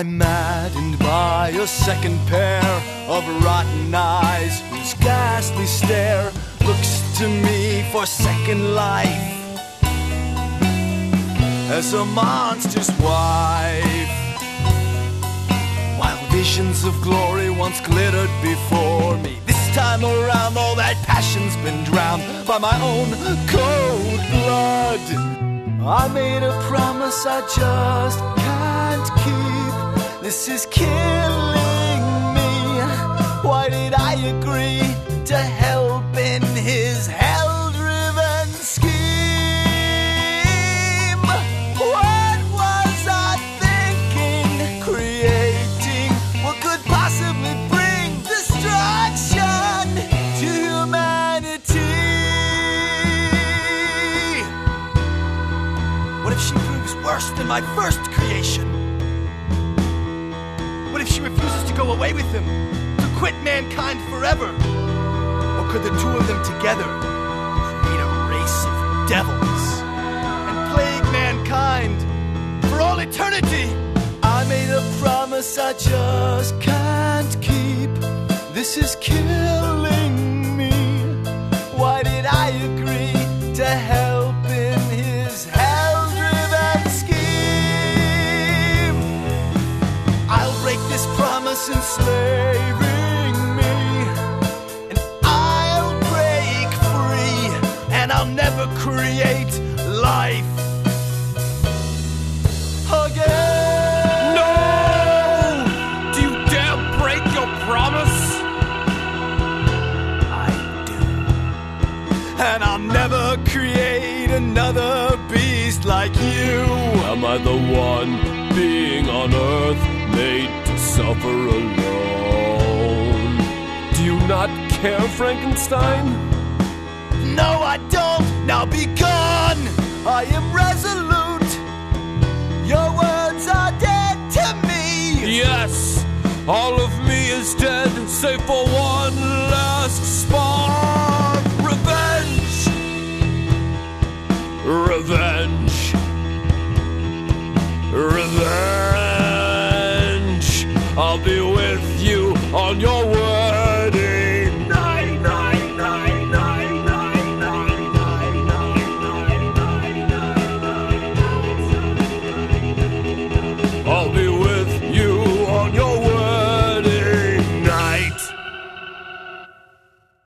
I'm maddened by a second pair of rotten eyes whose ghastly stare looks to me for second life as a monster's wife. While visions of glory once glittered before me, this time around all that passion's been drowned by my own cold blood. I made a promise I just can't keep. This is killing me. Why did I agree to help in his hell-driven scheme? What was I thinking? Creating what could possibly bring destruction to humanity? What if she proves worse than my first creation? What if she refuses to go away with him, to quit mankind forever? Or could the two of them together create a race of devils and plague mankind for all eternity? I made a promise I just can't keep. This is killing me. Why did I agree to help in his hell-driven scheme? I'll break this promise enslaving me, and I'll break free, and I'll never create life again. No! Do you dare break your promise? I do. And I'll never create another beast like you. Am I the one being on earth made to suffer alone? Do you not care, Frankenstein? No, I don't. Now be gone. I am resolute. Your words are dead to me. Yes, all of me is dead, save for one last spark. Revenge! Revenge! Revenge! I'll be